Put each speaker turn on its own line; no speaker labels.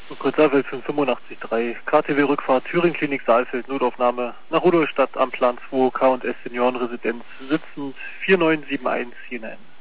Kurzabwelt 585-3, KTW-Rückfahrt Thüringen-Klinik Saalfeld, Notaufnahme nach Rudolstadt am Plan 2, K&S Seniorenresidenz, sitzend 4971 hinein.